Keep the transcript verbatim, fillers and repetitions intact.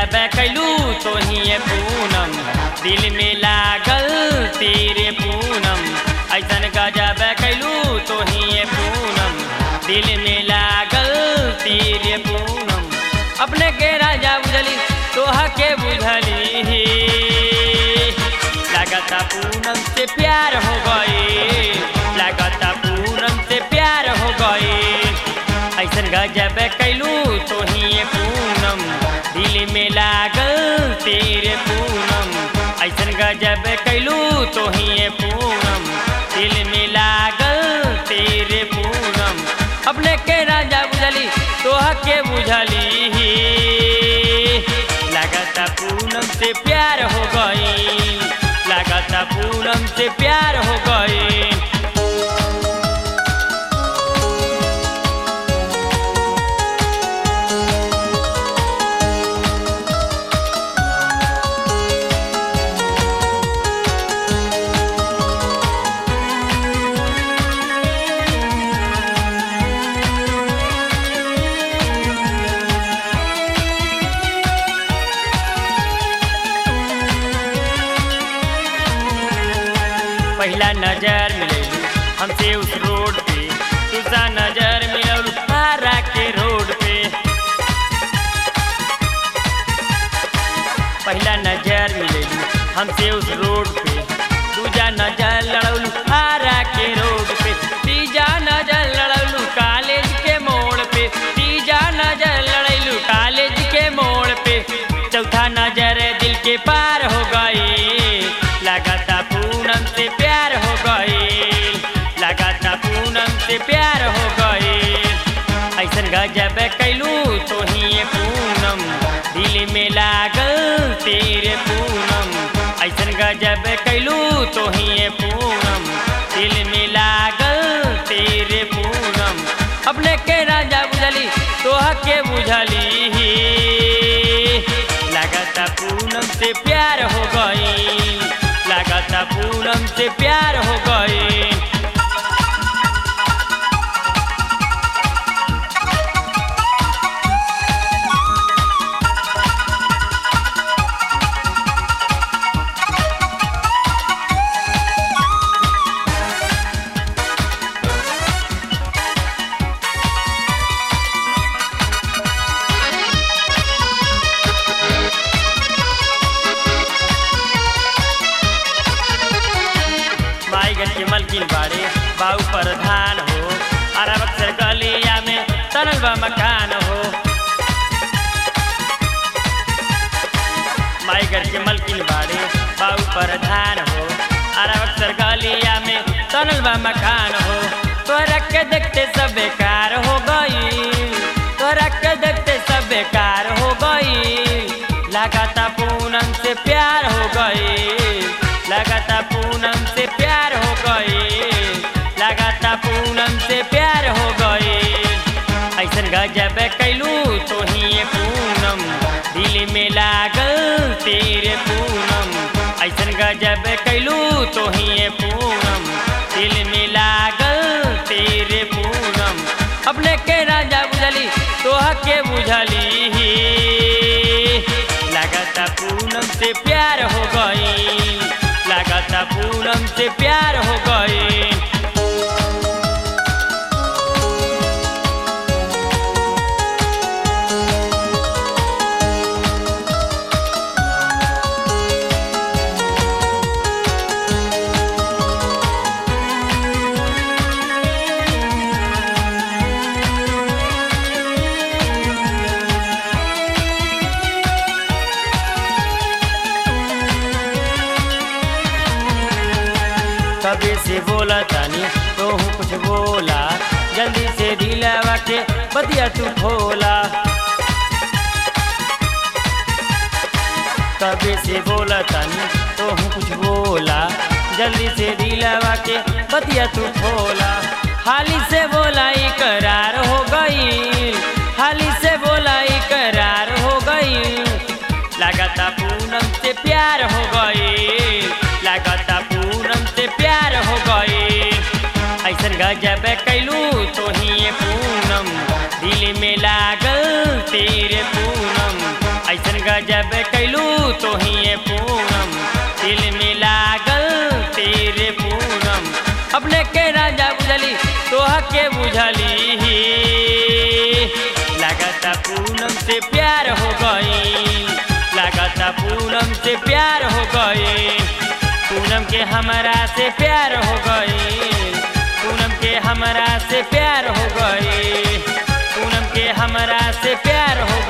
गजब कैलू तो ही पूनम दिल में लागल तेरे पूनम ऐसन गजब कैलू तो ही पूनम दिल में लागल तेरे पूनम अपने के राजा बुझली तोहा के बुझली ही लगता पूनम से प्यार हो गए लगता पूनम से प्यार हो गए ऐसन गजब कैलू तो ही पूनम दिल में लागल तेरे पूनम ऐसन गजब कैलू तो ही पूनम दिल में लागल तेरे पूनम अपने के राजा बुझली तोहा के बुझली ही लगता पूनम से प्यार हो गई लगता पूनम से प्यार हो गई। पहला नजर मिलू हमसे उस रोड पे दूसरा नजर मिलू पारा के रोड पे पहला नजर मिलू हमसे उस रोड पे दूसरा नजर लड़लू पारा के रोड पे तीजा नजर लड़लू कॉलेज के मोड़ पे तीजा नजर लड़लू कॉलेज के मोड़ पे चौथा नजर दिल के पार हो गई लगता पूनम से प्यार हो गई लगता पूनम से प्यार हो गई ऐसन गजब कैलू तो ही पूनम दिल में लागल तेरे पूनम ऐसन गजब कैलू तो ही पूनम दिल में लागल तेरे पूनम अपने के राजा बुझली तोहा के बुझली ही लगता पूनम से प्यार हो गई लगता पूनम से प्यार हो गई। के मलकिन बाड़े बाऊ प्रधान हो अरब अक्सर गलिया में तनल बा मकान हो माईगढ़ के मलकिन बाड़े बाऊ प्रधान हो अरब अक्सर गलिया में तनल बा मकान हो तोरा के देखते सब बेकार हो गई तोरा के देखते सब बेकार हो गई लगता पूनम से प्यार हो गई लगता पूनम से प्यार हो गई लगता पूनम से प्यार हो गई ऐसन गजब कैलू तो ही पूनम दिल में लागल तेरे पूनम ऐसन गजब कैलू तो ही पूनम दिल में लागल तेरे पूनम अपने के राजा बुझली तोहा के बुझली ही लगता पूनम से प्यार हो गई लगता पूनम से प्यार हो गई। कभी से बोला तानी तो हूँ कुछ बोला जल्दी से दिलवा के बतिया तू खोला कभी से बोला तानी तो हूँ कुछ बोला जल्दी से दिलवा के बतिया तू खोला हाली से बोला इकरार हो गई हाली से बोला इकरार हो गई लगता पूनम से प्यार हो गई लगता पूनम से प्यार हो गई ऐसन गजब कैलू तो ही पूनम दिल में लागल तेरे पूनम ऐसन गजब जब कैलू तो ही ये पूनम दिल में लागल तेरे पूनम अपने के राजा बुझली तोह के बुझली लगता पूनम से प्यार हो गई लगता पूनम से प्यार हो गई पूनम के हमरा से प्यार हो गई पूनम के हमरा से प्यार हो गई पूनम के हमरा से प्यार हो गई।